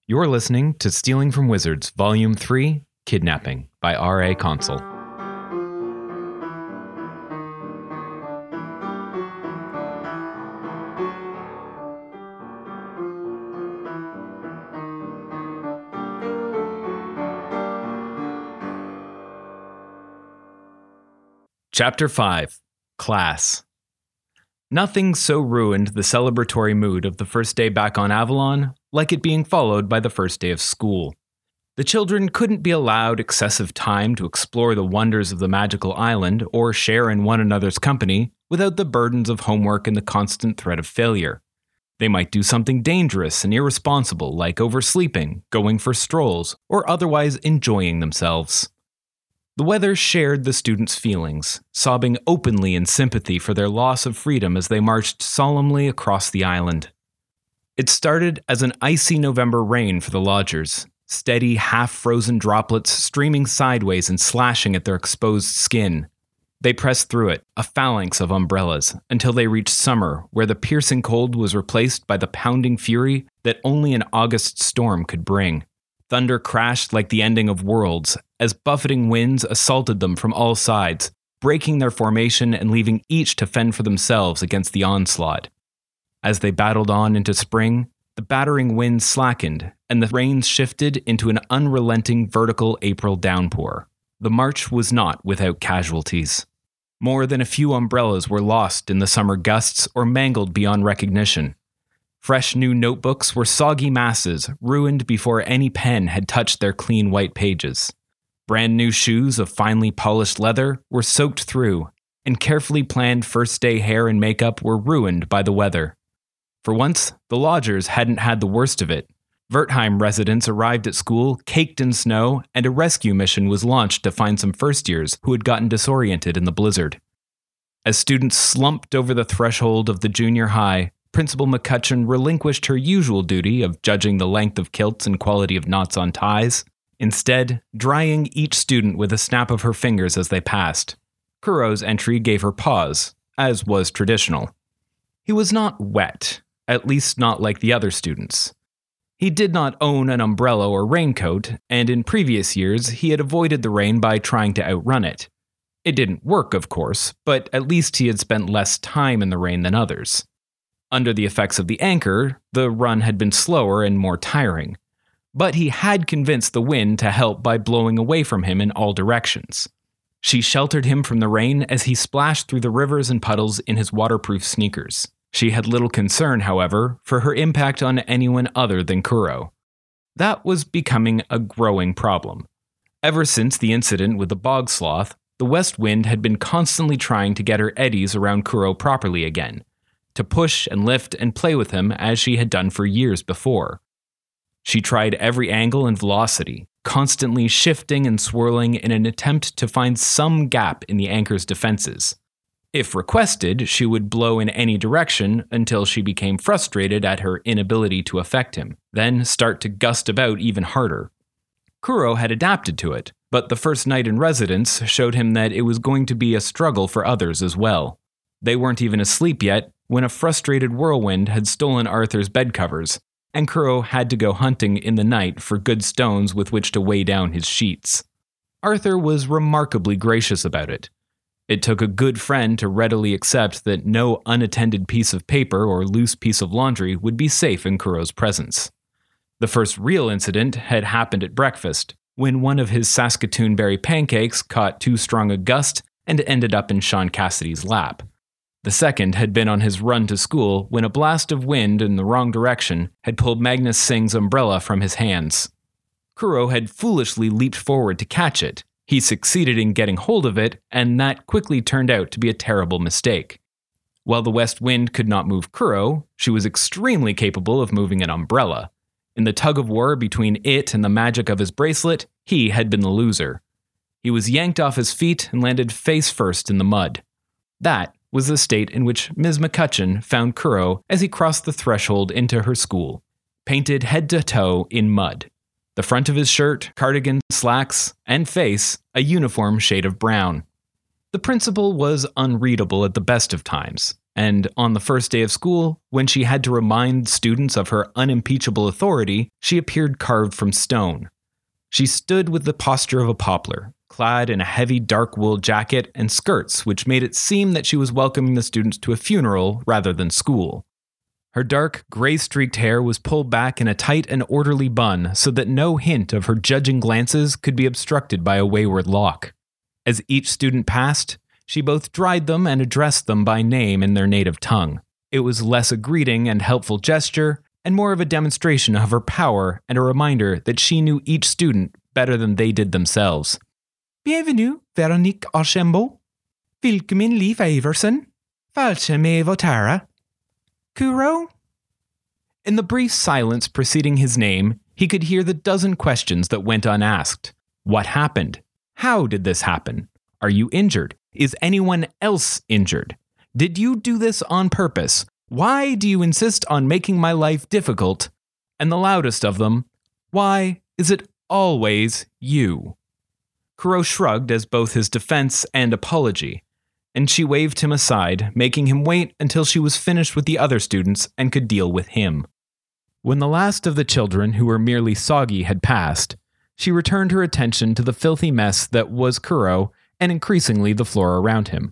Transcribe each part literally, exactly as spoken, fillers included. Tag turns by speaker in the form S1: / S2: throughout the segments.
S1: You're listening to Stealing from Wizards, Volume three, Kidnapping, by R A Consul. Chapter five, Class. Nothing so ruined the celebratory mood of the first day back on Avalon like it being followed by the first day of school. The children couldn't be allowed excessive time to explore the wonders of the magical island or share in one another's company without the burdens of homework and the constant threat of failure. They might do something dangerous and irresponsible like oversleeping, going for strolls, or otherwise enjoying themselves. The weather shared the students' feelings, sobbing openly in sympathy for their loss of freedom as they marched solemnly across the island. It started as an icy November rain for the lodgers, steady, half-frozen droplets streaming sideways and slashing at their exposed skin. They pressed through it, a phalanx of umbrellas, until they reached summer, where the piercing cold was replaced by the pounding fury that only an August storm could bring. Thunder crashed like the ending of worlds, as buffeting winds assaulted them from all sides, breaking their formation and leaving each to fend for themselves against the onslaught. As they battled on into spring, the battering winds slackened, and the rains shifted into an unrelenting vertical April downpour. The march was not without casualties. More than a few umbrellas were lost in the summer gusts or mangled beyond recognition. Fresh new notebooks were soggy masses, ruined before any pen had touched their clean white pages. Brand new shoes of finely polished leather were soaked through, and carefully planned first-day hair and makeup were ruined by the weather. For once, the lodgers hadn't had the worst of it. Wertheim residents arrived at school caked in snow, and a rescue mission was launched to find some first-years who had gotten disoriented in the blizzard. As students slumped over the threshold of the junior high, Principal McCutcheon relinquished her usual duty of judging the length of kilts and quality of knots on ties, instead drying each student with a snap of her fingers as they passed. Kuro's entry gave her pause, as was traditional. He was not wet, at least not like the other students. He did not own an umbrella or raincoat, and in previous years he had avoided the rain by trying to outrun it. It didn't work, of course, but at least he had spent less time in the rain than others. Under the effects of the anchor, the run had been slower and more tiring, but he had convinced the wind to help by blowing away from him in all directions. She sheltered him from the rain as he splashed through the rivers and puddles in his waterproof sneakers. She had little concern, however, for her impact on anyone other than Kuro. That was becoming a growing problem. Ever since the incident with the bog sloth, the west wind had been constantly trying to get her eddies around Kuro properly again, to push and lift and play with him as she had done for years before. She tried every angle and velocity, constantly shifting and swirling in an attempt to find some gap in the anchor's defenses. If requested, she would blow in any direction until she became frustrated at her inability to affect him, then start to gust about even harder. Kuro had adapted to it, but the first night in residence showed him that it was going to be a struggle for others as well. They weren't even asleep yet when a frustrated whirlwind had stolen Arthur's bed covers, and Kuro had to go hunting in the night for good stones with which to weigh down his sheets. Arthur was remarkably gracious about it. It took a good friend to readily accept that no unattended piece of paper or loose piece of laundry would be safe in Kuro's presence. The first real incident had happened at breakfast, when one of his Saskatoon berry pancakes caught too strong a gust and ended up in Sean Cassidy's lap. The second had been on his run to school when a blast of wind in the wrong direction had pulled Magnus Singh's umbrella from his hands. Kuro had foolishly leaped forward to catch it. He succeeded in getting hold of it, and that quickly turned out to be a terrible mistake. While the west wind could not move Kuro, she was extremely capable of moving an umbrella. In the tug-of-war between it and the magic of his bracelet, he had been the loser. He was yanked off his feet and landed face first in the mud. That was the state in which Miz McCutcheon found Kuro as he crossed the threshold into her school, painted head to toe in mud. The front of his shirt, cardigan, slacks, and face a uniform shade of brown. The principal was unreadable at the best of times, And on the first day of school, when she had to remind students of her unimpeachable authority, she appeared carved from stone. She stood with the posture of a poplar, clad in a heavy dark wool jacket and skirts, which made it seem that she was welcoming the students to a funeral rather than school. Her dark, gray-streaked hair was pulled back in a tight and orderly bun so that no hint of her judging glances could be obstructed by a wayward lock. As each student passed, she both dried them and addressed them by name in their native tongue. It was less a greeting and helpful gesture, and more of a demonstration of her power and a reminder that she knew each student better than they did themselves. Bienvenue, Veronique Archambault. Willkommen, Leif Iverson. Falche me votara. Kuro? In the brief silence preceding his name, he could hear the dozen questions that went unasked. What happened? How did this happen? Are you injured? Is anyone else injured? Did you do this on purpose? Why do you insist on making my life difficult? And the loudest of them, why is it always you? Kuro shrugged as both his defense and apology, and she waved him aside, making him wait until she was finished with the other students and could deal with him. When the last of the children who were merely soggy had passed, she returned her attention to the filthy mess that was Kuro and increasingly the floor around him.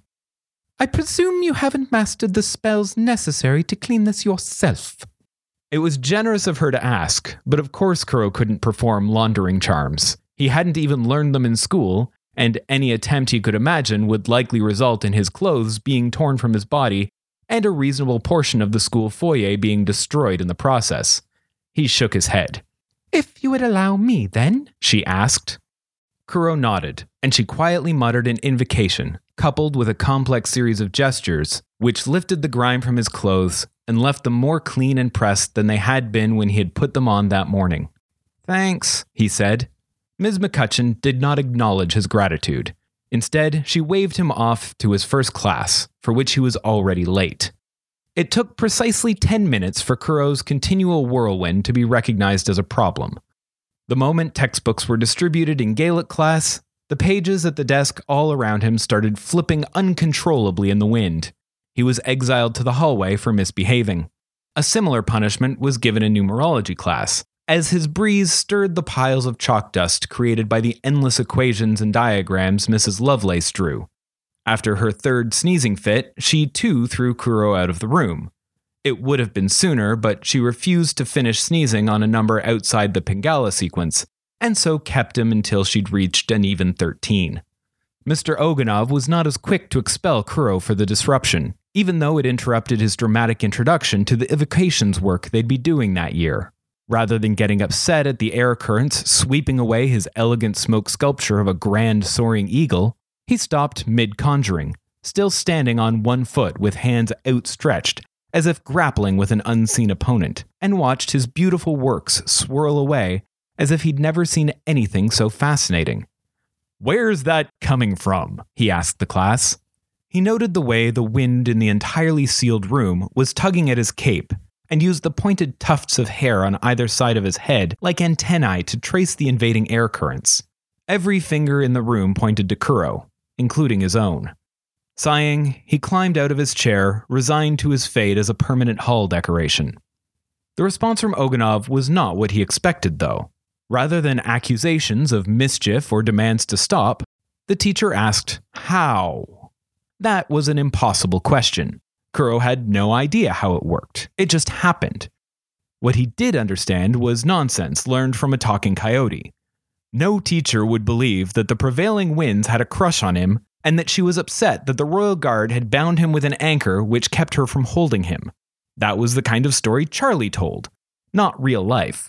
S1: I presume you haven't mastered the spells necessary to clean this yourself. It was generous of her to ask, but of course Kuro couldn't perform laundering charms. He hadn't even learned them in school, and any attempt he could imagine would likely result in his clothes being torn from his body and a reasonable portion of the school foyer being destroyed in the process. He shook his head. If you would allow me, then, she asked. Kuro nodded, and she quietly muttered an invocation, coupled with a complex series of gestures, which lifted the grime from his clothes and left them more clean and pressed than they had been when he had put them on that morning. Thanks, he said. Miz McCutcheon did not acknowledge his gratitude. Instead, she waved him off to his first class, for which he was already late. It took precisely ten minutes for Kuro's continual whirlwind to be recognized as a problem. The moment textbooks were distributed in Gaelic class, the pages at the desk all around him started flipping uncontrollably in the wind. He was exiled to the hallway for misbehaving. A similar punishment was given in numerology class, as his breeze stirred the piles of chalk dust created by the endless equations and diagrams Missus Lovelace drew. After her third sneezing fit, she too threw Kuro out of the room. It would have been sooner, but she refused to finish sneezing on a number outside the Pingala sequence, and so kept him until she'd reached an even thirteen. Mister Oganov was not as quick to expel Kuro for the disruption, even though it interrupted his dramatic introduction to the evocations work they'd be doing that year. Rather than getting upset at the air currents sweeping away his elegant smoke sculpture of a grand soaring eagle, he stopped mid-conjuring, still standing on one foot with hands outstretched, as if grappling with an unseen opponent, and watched his beautiful works swirl away as if he'd never seen anything so fascinating. Where's that coming from? He asked the class. He noted the way the wind in the entirely sealed room was tugging at his cape, and used the pointed tufts of hair on either side of his head like antennae to trace the invading air currents. Every finger in the room pointed to Kuro, including his own. Sighing, he climbed out of his chair, resigned to his fate as a permanent hall decoration. The response from Oganov was not what he expected, though. Rather than accusations of mischief or demands to stop, the teacher asked, how? That was an impossible question. Kuro had no idea how it worked. It just happened. What he did understand was nonsense learned from a talking coyote. No teacher would believe that the prevailing winds had a crush on him and that she was upset that the Royal Guard had bound him with an anchor which kept her from holding him. That was the kind of story Charlie told, not real life.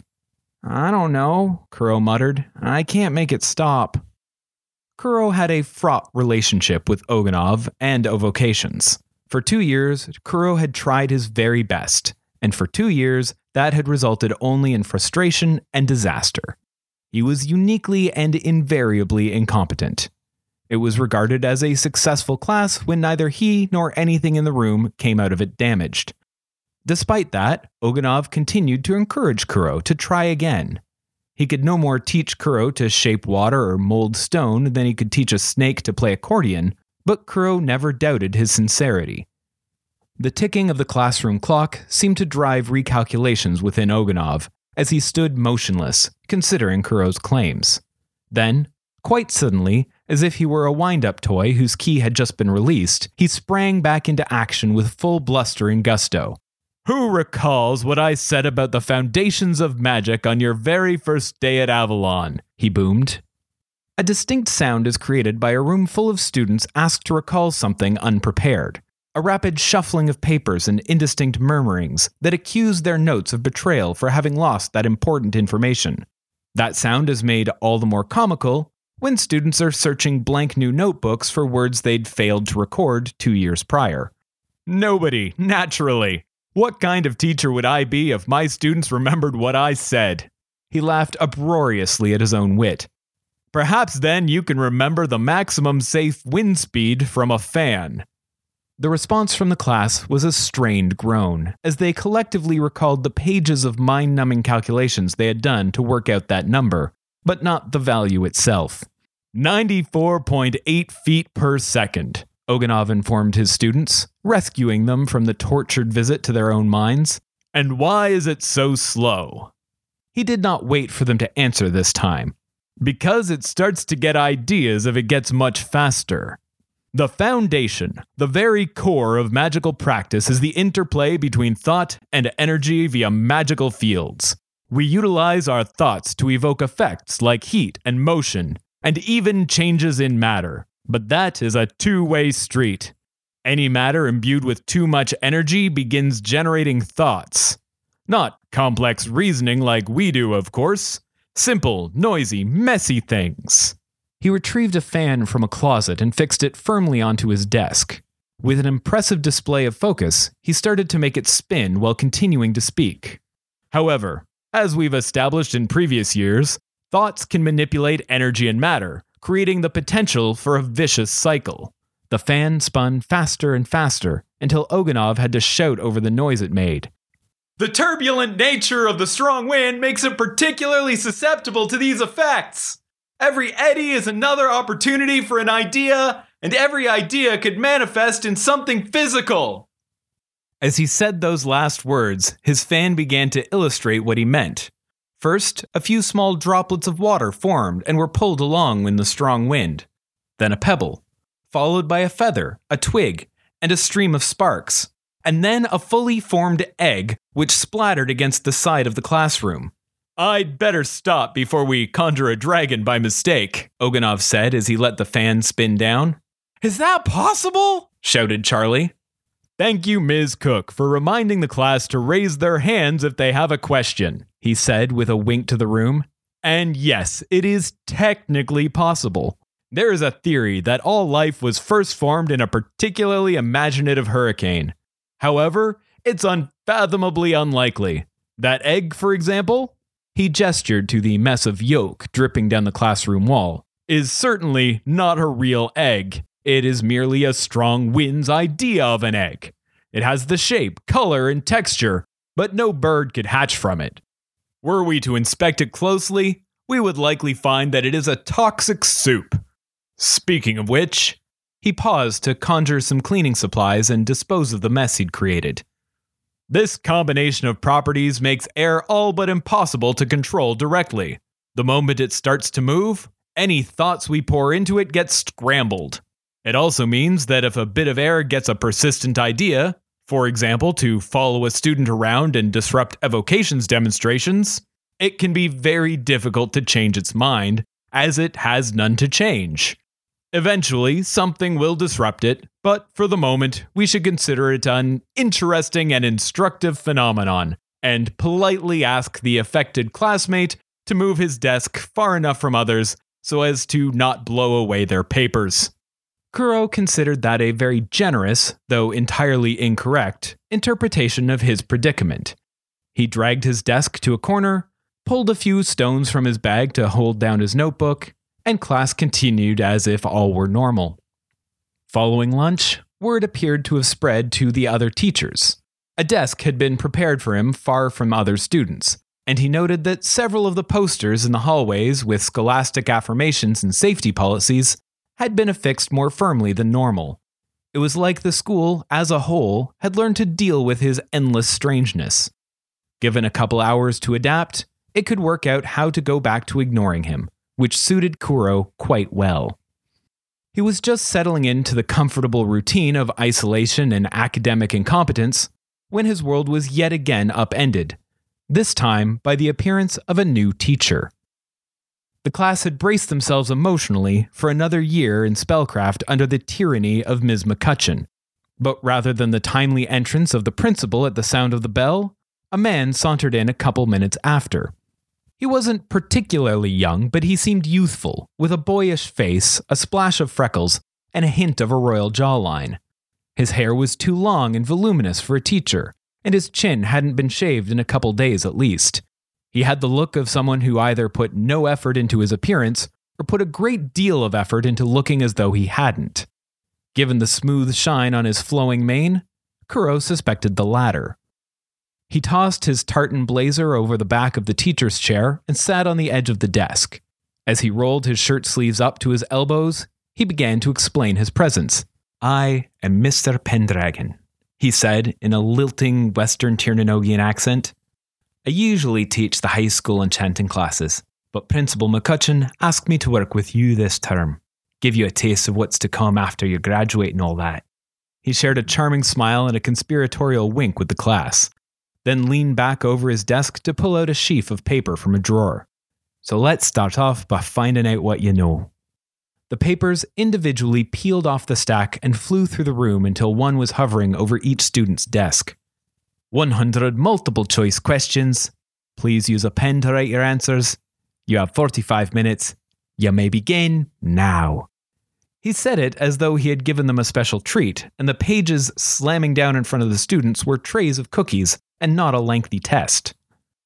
S1: I don't know, Kuro muttered. I can't make it stop. Kuro had a fraught relationship with Oganov and evocations. For two years, Kuro had tried his very best, and for two years, that had resulted only in frustration and disaster. He was uniquely and invariably incompetent. It was regarded as a successful class when neither he nor anything in the room came out of it damaged. Despite that, Oganov continued to encourage Kuro to try again. He could no more teach Kuro to shape water or mold stone than he could teach a snake to play accordion, but Kuro never doubted his sincerity. The ticking of the classroom clock seemed to drive recalculations within Oganov as he stood motionless, considering Kuro's claims. Then, quite suddenly, as if he were a wind-up toy whose key had just been released, he sprang back into action with full bluster and gusto. "Who recalls what I said about the foundations of magic on your very first day at Avalon?" he boomed. A distinct sound is created by a room full of students asked to recall something unprepared. A rapid shuffling of papers and indistinct murmurings that accuse their notes of betrayal for having lost that important information. That sound is made all the more comical when students are searching blank new notebooks for words they'd failed to record two years prior. Nobody, naturally. What kind of teacher would I be if my students remembered what I said? He laughed uproariously at his own wit. Perhaps then you can remember the maximum safe wind speed from a fan. The response from the class was a strained groan, as they collectively recalled the pages of mind-numbing calculations they had done to work out that number, but not the value itself. ninety-four point eight feet per second, Oganov informed his students, rescuing them from the tortured visit to their own minds. And why is it so slow? He did not wait for them to answer this time. Because it starts to get ideas if it gets much faster. The foundation, the very core of magical practice is the interplay between thought and energy via magical fields. We utilize our thoughts to evoke effects like heat and motion, and even changes in matter. But that is a two-way street. Any matter imbued with too much energy begins generating thoughts. Not complex reasoning like we do, of course. Simple, noisy, messy things. He retrieved a fan from a closet and fixed it firmly onto his desk. With an impressive display of focus, he started to make it spin while continuing to speak. However, as we've established in previous years, thoughts can manipulate energy and matter, creating the potential for a vicious cycle. The fan spun faster and faster until Oganov had to shout over the noise it made. The turbulent nature of the strong wind makes it particularly susceptible to these effects. Every eddy is another opportunity for an idea, and every idea could manifest in something physical. As he said those last words, his fan began to illustrate what he meant. First, a few small droplets of water formed and were pulled along in the strong wind. Then a pebble, followed by a feather, a twig, and a stream of sparks. And then a fully formed egg, which splattered against the side of the classroom. I'd better stop before we conjure a dragon by mistake, Oganov said as he let the fan spin down. Is that possible? Shouted Charlie. Thank you, Miz Cook, for reminding the class to raise their hands if they have a question, he said with a wink to the room. And yes, it is technically possible. There is a theory that all life was first formed in a particularly imaginative hurricane. However, it's unfathomably unlikely. That egg, for example, he gestured to the mess of yolk dripping down the classroom wall, is certainly not a real egg. It is merely a strong wind's idea of an egg. It has the shape, color, and texture, but no bird could hatch from it. Were we to inspect it closely, we would likely find that it is a toxic soup. Speaking of which, he paused to conjure some cleaning supplies and dispose of the mess he'd created. This combination of properties makes air all but impossible to control directly. The moment it starts to move, any thoughts we pour into it get scrambled. It also means that if a bit of air gets a persistent idea, for example, to follow a student around and disrupt evocations demonstrations, it can be very difficult to change its mind, as it has none to change. Eventually, something will disrupt it, but for the moment, we should consider it an interesting and instructive phenomenon, and politely ask the affected classmate to move his desk far enough from others so as to not blow away their papers. Kuro considered that a very generous, though entirely incorrect, interpretation of his predicament. He dragged his desk to a corner, pulled a few stones from his bag to hold down his notebook, and class continued as if all were normal. Following lunch, word appeared to have spread to the other teachers. A desk had been prepared for him far from other students, and he noted that several of the posters in the hallways with scholastic affirmations and safety policies had been affixed more firmly than normal. It was like the school, as a whole, had learned to deal with his endless strangeness. Given a couple hours to adapt, it could work out how to go back to ignoring him, which suited Kuro quite well. He was just settling into the comfortable routine of isolation and academic incompetence when his world was yet again upended, this time by the appearance of a new teacher. The class had braced themselves emotionally for another year in spellcraft under the tyranny of Miz McCutcheon, but rather than the timely entrance of the principal at the sound of the bell, a man sauntered in a couple minutes after. He wasn't particularly young, but he seemed youthful, with a boyish face, a splash of freckles, and a hint of a royal jawline. His hair was too long and voluminous for a teacher, and his chin hadn't been shaved in a couple days at least. He had the look of someone who either put no effort into his appearance or put a great deal of effort into looking as though he hadn't. Given the smooth shine on his flowing mane, Kuro suspected the latter. He tossed his tartan blazer over the back of the teacher's chair and sat on the edge of the desk. As he rolled his shirt sleeves up to his elbows, he began to explain his presence. "I am Mister Pendragon," he said in a lilting Western Tiernogian accent. "I usually teach the high school enchanting classes, but Principal McCutcheon asked me to work with you this term, give you a taste of what's to come after you graduate and all that." He shared a charming smile and a conspiratorial wink with the class, then leaned back over his desk to pull out a sheaf of paper from a drawer. "So let's start off by finding out what you know." The papers individually peeled off the stack and flew through the room until one was hovering over each student's desk. one hundred multiple choice questions. Please use a pen to write your answers. You have forty-five minutes. You may begin now. He said it as though he had given them a special treat, and the pages slamming down in front of the students were trays of cookies and not a lengthy test.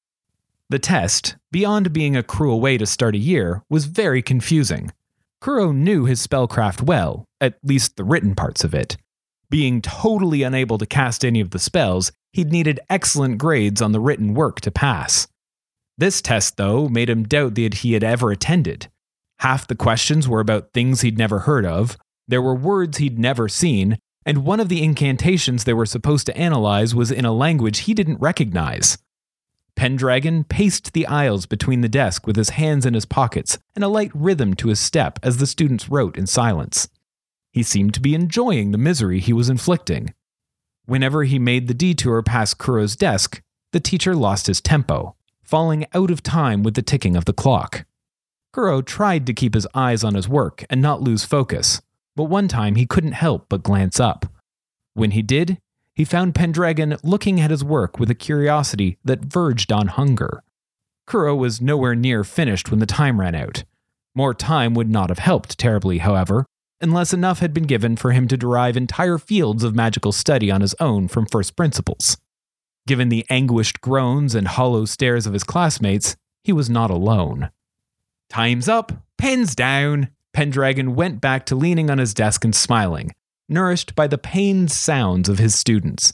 S1: The test, beyond being a cruel way to start a year, was very confusing. Kuro knew his spellcraft well, at least the written parts of it. Being totally unable to cast any of the spells, he'd needed excellent grades on the written work to pass. This test, though, made him doubt that he had ever attended. Half the questions were about things he'd never heard of, there were words he'd never seen, and one of the incantations they were supposed to analyze was in a language he didn't recognize. Pendragon paced the aisles between the desk with his hands in his pockets and a light rhythm to his step as the students wrote in silence. He seemed to be enjoying the misery he was inflicting. Whenever he made the detour past Kuro's desk, the teacher lost his tempo, falling out of time with the ticking of the clock. Kuro tried to keep his eyes on his work and not lose focus, but one time he couldn't help but glance up. When he did, he found Pendragon looking at his work with a curiosity that verged on hunger. Kuro was nowhere near finished when the time ran out. More time would not have helped terribly, however, unless enough had been given for him to derive entire fields of magical study on his own from first principles. Given the anguished groans and hollow stares of his classmates, he was not alone. "Time's up! Pens down!" Pendragon went back to leaning on his desk and smiling, nourished by the pained sounds of his students.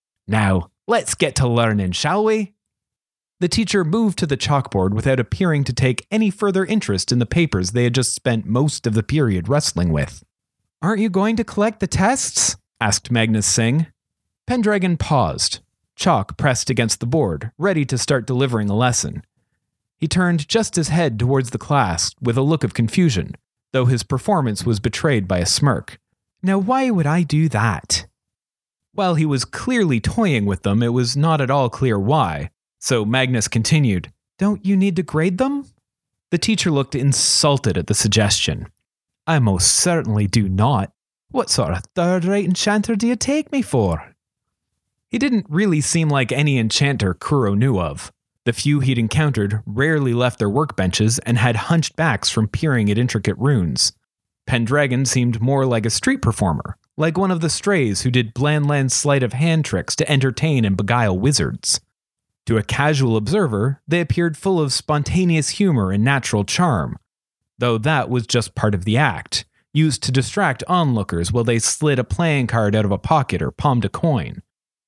S1: "Now, let's get to learning, shall we?" The teacher moved to the chalkboard without appearing to take any further interest in the papers they had just spent most of the period wrestling with. "Aren't you going to collect the tests?" asked Magnus Singh. Pendragon paused, chalk pressed against the board, ready to start delivering a lesson. He turned just his head towards the class with a look of confusion, though his performance was betrayed by a smirk. "Now why would I do that?" While he was clearly toying with them, it was not at all clear why. So Magnus continued, "Don't you need to grade them?" The teacher looked insulted at the suggestion. "I most certainly do not. What sort of third-rate enchanter do you take me for?" He didn't really seem like any enchanter Kuro knew of. The few he'd encountered rarely left their workbenches and had hunched backs from peering at intricate runes. Pendragon seemed more like a street performer, like one of the strays who did Blandland's sleight of hand tricks to entertain and beguile wizards. To a casual observer, they appeared full of spontaneous humor and natural charm, though that was just part of the act, used to distract onlookers while they slid a playing card out of a pocket or palmed a coin.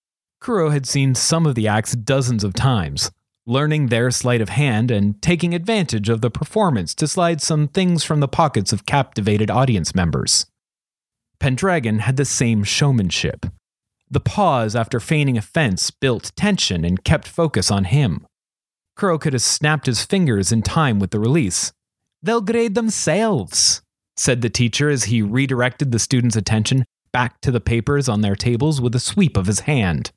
S1: Kuro had seen some of the acts dozens of times, learning their sleight of hand and taking advantage of the performance to slide some things from the pockets of captivated audience members. Pendragon had the same showmanship. The pause after feigning offense built tension and kept focus on him. Kuro could have snapped his fingers in time with the release. "They'll grade themselves," said the teacher as he redirected the students' attention back to the papers on their tables with a sweep of his hand.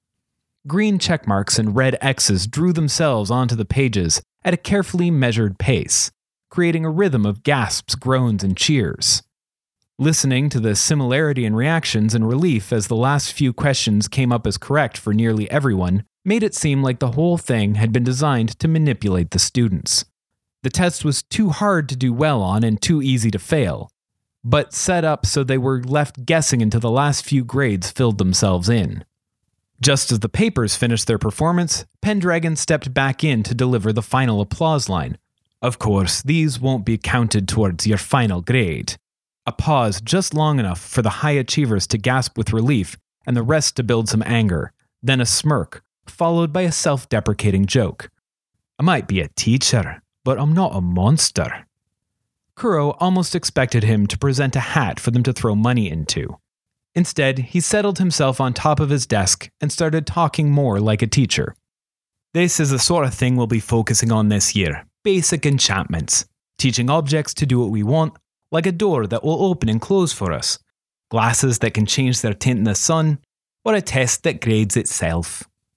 S1: Green checkmarks and red X's drew themselves onto the pages at a carefully measured pace, creating a rhythm of gasps, groans, and cheers. Listening to the similarity in reactions and relief as the last few questions came up as correct for nearly everyone made it seem like the whole thing had been designed to manipulate the students. The test was too hard to do well on and too easy to fail, but set up so they were left guessing until the last few grades filled themselves in. Just as the papers finished their performance, Pendragon stepped back in to deliver the final applause line. "Of course, these won't be counted towards your final grade." A pause just long enough for the high achievers to gasp with relief and the rest to build some anger, then a smirk, followed by a self-deprecating joke. "I might be a teacher, but I'm not a monster." Kuro almost expected him to present a hat for them to throw money into. Instead, he settled himself on top of his desk and started talking more like a teacher. "This is the sort of thing we'll be focusing on this year. Basic enchantments. Teaching objects to do what we want, like a door that will open and close for us, glasses that can change their tint in the sun, or a test that grades itself."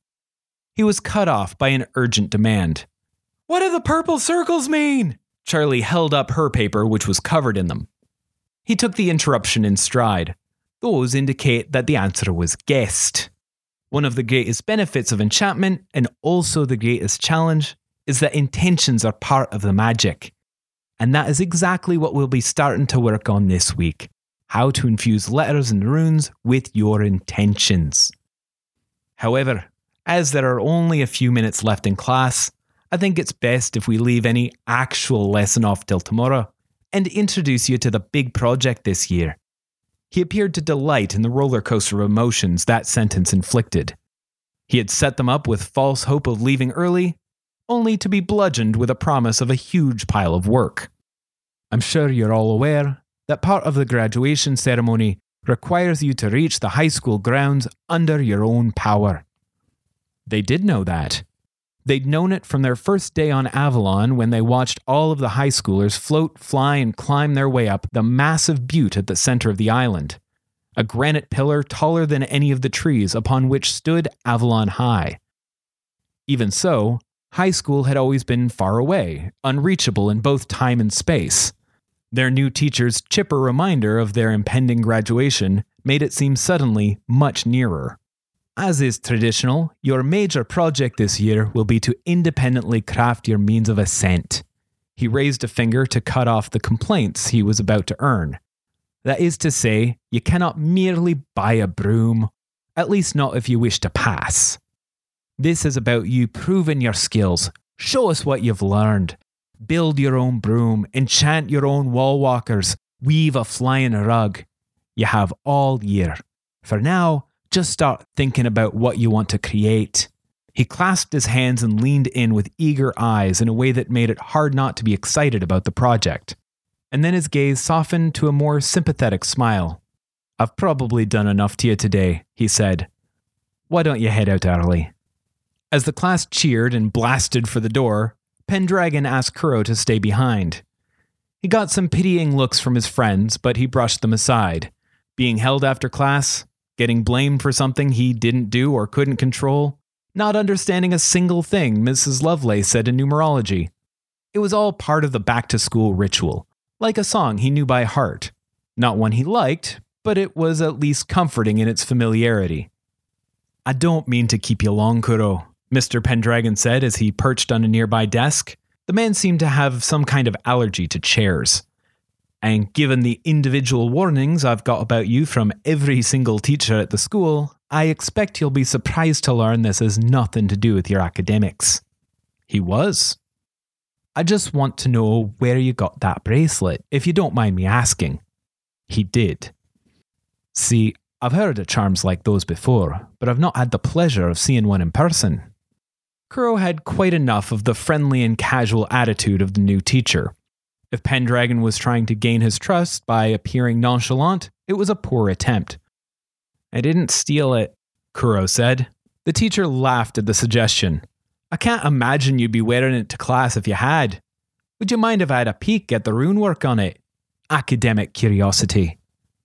S1: He was cut off by an urgent demand. "What do the purple circles mean?" Charlie held up her paper, which was covered in them. He took the interruption in stride. "Those indicate that the answer was guessed. One of the greatest benefits of enchantment, and also the greatest challenge, is that intentions are part of the magic. And that is exactly what we'll be starting to work on this week. How to infuse letters and runes with your intentions. However, as there are only a few minutes left in class, I think it's best if we leave any actual lesson off till tomorrow and introduce you to the big project this year." He appeared to delight in the roller coaster of emotions that sentence inflicted. He had set them up with false hope of leaving early, only to be bludgeoned with a promise of a huge pile of work. "I'm sure you're all aware that part of the graduation ceremony requires you to reach the high school grounds under your own power." They did know that. They'd known it from their first day on Avalon when they watched all of the high schoolers float, fly, and climb their way up the massive butte at the center of the island, a granite pillar taller than any of the trees upon which stood Avalon High. Even so, high school had always been far away, unreachable in both time and space. Their new teacher's chipper reminder of their impending graduation made it seem suddenly much nearer. "As is traditional, your major project this year will be to independently craft your means of ascent." He raised a finger to cut off the complaints he was about to earn. "That is to say, you cannot merely buy a broom, at least not if you wish to pass. This is about you proving your skills. Show us what you've learned. Build your own broom, enchant your own wall walkers, weave a flying rug. You have all year. For now, just start thinking about what you want to create." He clasped his hands and leaned in with eager eyes in a way that made it hard not to be excited about the project. And then his gaze softened to a more sympathetic smile. "I've probably done enough to you today," he said. "Why don't you head out early?" As the class cheered and blasted for the door, Pendragon asked Kuro to stay behind. He got some pitying looks from his friends, but he brushed them aside. Being held after class, getting blamed for something he didn't do or couldn't control, not understanding a single thing Missus Lovelace said in numerology. It was all part of the back-to-school ritual, like a song he knew by heart. Not one he liked, but it was at least comforting in its familiarity. "I don't mean to keep you long, Kuro," Mister Pendragon said as he perched on a nearby desk. The man seemed to have some kind of allergy to chairs. "And given the individual warnings I've got about you from every single teacher at the school, I expect you'll be surprised to learn this has nothing to do with your academics." He was. "I just want to know where you got that bracelet, if you don't mind me asking." He did. "See, I've heard of charms like those before, but I've not had the pleasure of seeing one in person." Kuro had quite enough of the friendly and casual attitude of the new teacher. If Pendragon was trying to gain his trust by appearing nonchalant, it was a poor attempt. "I didn't steal it," Kuro said. The teacher laughed at the suggestion. "I can't imagine you'd be wearing it to class if you had. Would you mind if I had a peek at the rune work on it? Academic curiosity."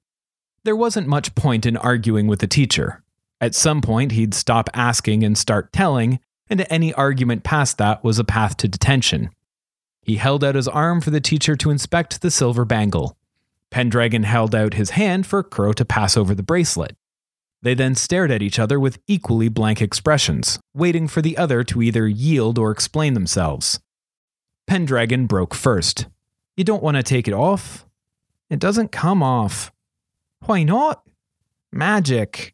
S1: There wasn't much point in arguing with the teacher. At some point, he'd stop asking and start telling, and any argument past that was a path to detention. He held out his arm for the teacher to inspect the silver bangle. Pendragon held out his hand for Kuro to pass over the bracelet. They then stared at each other with equally blank expressions, waiting for the other to either yield or explain themselves. Pendragon broke first. "You don't want to take it off?" "It doesn't come off." "Why not?" "Magic."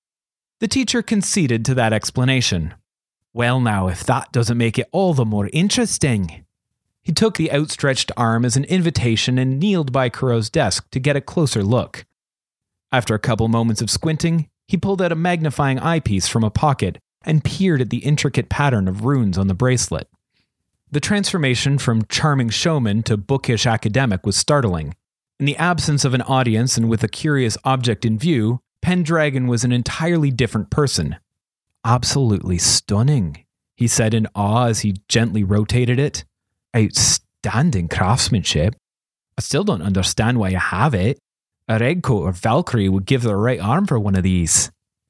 S1: The teacher conceded to that explanation. "Well now, if that doesn't make it all the more interesting." He took the outstretched arm as an invitation and kneeled by Kuro's desk to get a closer look. After a couple moments of squinting, he pulled out a magnifying eyepiece from a pocket and peered at the intricate pattern of runes on the bracelet. The transformation from charming showman to bookish academic was startling. In the absence of an audience and with a curious object in view, Pendragon was an entirely different person. "Absolutely stunning," he said in awe as he gently rotated it. "Outstanding craftsmanship. I still don't understand why you have it. A Redcoat or Valkyrie would give their right arm for one of these."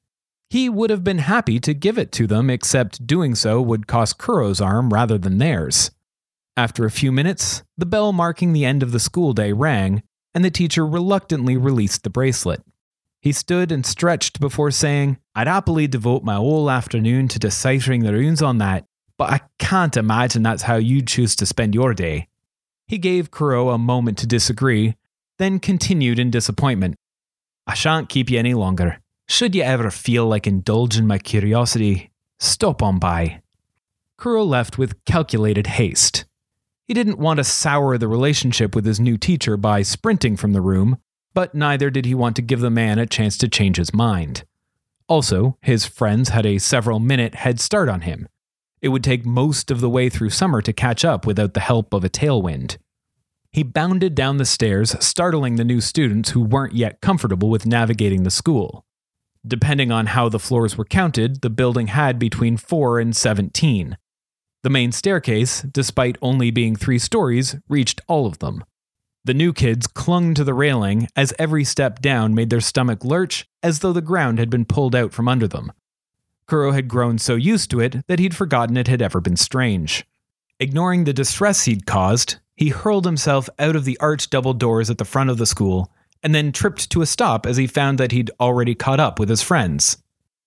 S1: He would have been happy to give it to them, except doing so would cost Kuro's arm rather than theirs. After a few minutes, the bell marking the end of the school day rang, and the teacher reluctantly released the bracelet. He stood and stretched before saying, "I'd happily devote my whole afternoon to deciphering the runes on that, but I can't imagine that's how you'd choose to spend your day." He gave Kuro a moment to disagree, then continued in disappointment. "I shan't keep you any longer. Should you ever feel like indulging my curiosity, stop on by." Kuro left with calculated haste. He didn't want to sour the relationship with his new teacher by sprinting from the room, but neither did he want to give the man a chance to change his mind. Also, his friends had a several-minute head start on him. It would take most of the way through summer to catch up without the help of a tailwind. He bounded down the stairs, startling the new students who weren't yet comfortable with navigating the school. Depending on how the floors were counted, the building had between four and seventeen. The main staircase, despite only being three stories, reached all of them. The new kids clung to the railing as every step down made their stomach lurch as though the ground had been pulled out from under them. Kuro had grown so used to it that he'd forgotten it had ever been strange. Ignoring the distress he'd caused, he hurled himself out of the arched double doors at the front of the school and then tripped to a stop as he found that he'd already caught up with his friends.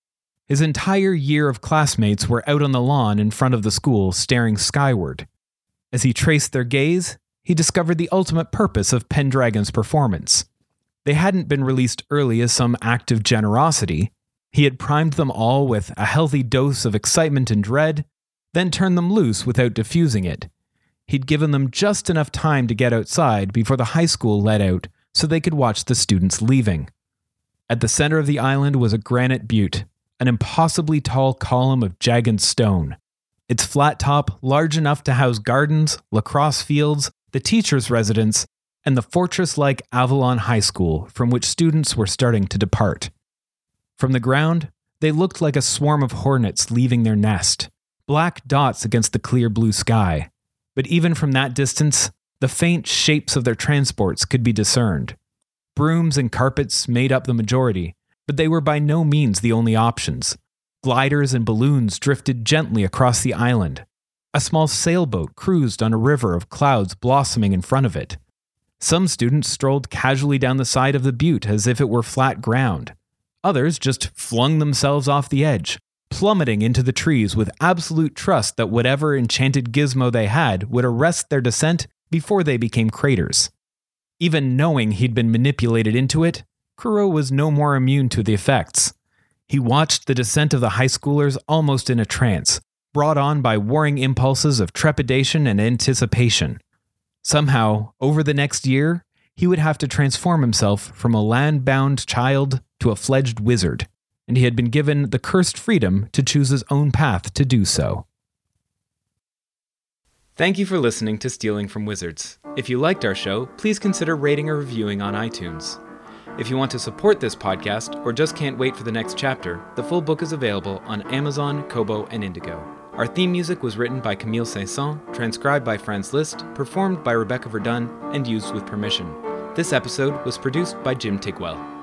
S1: His entire year of classmates were out on the lawn in front of the school staring skyward. As he traced their gaze, he discovered the ultimate purpose of Pendragon's performance. They hadn't been released early as some act of generosity. He had primed them all with a healthy dose of excitement and dread, then turned them loose without diffusing it. He'd given them just enough time to get outside before the high school let out so they could watch the students leaving. At the center of the island was a granite butte, an impossibly tall column of jagged stone. Its flat top large enough to house gardens, lacrosse fields, the teacher's residence, and the fortress-like Avalon High School from which students were starting to depart. From the ground, they looked like a swarm of hornets leaving their nest, black dots against the clear blue sky. But even from that distance, the faint shapes of their transports could be discerned. Brooms and carpets made up the majority, but they were by no means the only options. Gliders and balloons drifted gently across the island. A small sailboat cruised on a river of clouds blossoming in front of it. Some students strolled casually down the side of the butte as if it were flat ground. Others just flung themselves off the edge, plummeting into the trees with absolute trust that whatever enchanted gizmo they had would arrest their descent before they became craters. Even knowing he'd been manipulated into it, Kuro was no more immune to the effects. He watched the descent of the high schoolers almost in a trance, brought on by warring impulses of trepidation and anticipation. Somehow, over the next year, he would have to transform himself from a land-bound child to a fledged wizard, and he had been given the cursed freedom to choose his own path to do so. Thank you for listening to Stealing from Wizards. If you liked our show, please consider rating or reviewing on iTunes. If you want to support this podcast or just can't wait for the next chapter, the full book is available on Amazon, Kobo, and Indigo. Our theme music was written by Camille Saint-Saëns, transcribed by Franz Liszt, performed by Rebecca Verdun, and used with permission. This episode was produced by Jim Tigwell.